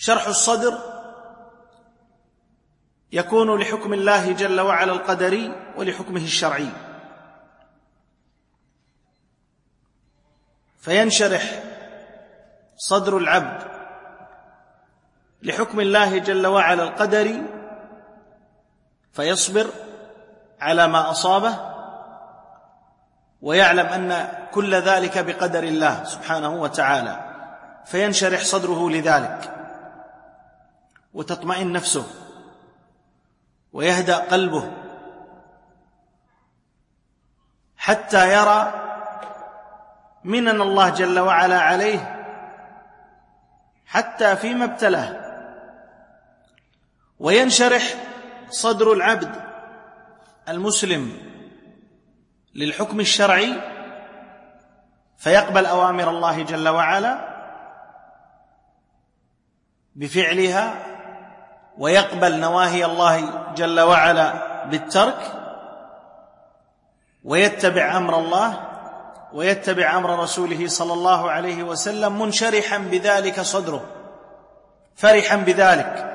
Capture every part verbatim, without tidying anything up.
شرح الصدر يكون لحكم الله جل وعلا القدري ولحكمه الشرعي، فينشرح صدر العبد لحكم الله جل وعلا القدري فيصبر على ما أصابه ويعلم أن كل ذلك بقدر الله سبحانه وتعالى، فينشرح صدره لذلك وتطمئن نفسه ويهدأ قلبه حتى يرى منن الله جل وعلا عليه حتى فيما ابتلاه. وينشرح صدر العبد المسلم للحكم الشرعي فيقبل أوامر الله جل وعلا بفعلها ويقبل نواهي الله جل وعلا بالترك ويتبع أمر الله ويتبع أمر رسوله صلى الله عليه وسلم منشرحا بذلك صدره، فرحا بذلك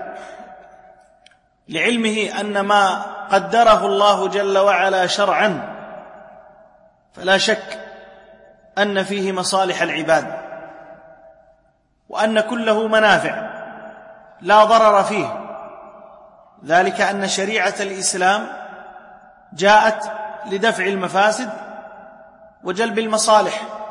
لعلمه أن ما قدره الله جل وعلا شرعا فلا شك أن فيه مصالح العباد وأن كله منافع لا ضرر فيه، ذلك أن شريعة الإسلام جاءت لدفع المفاسد وجلب المصالح،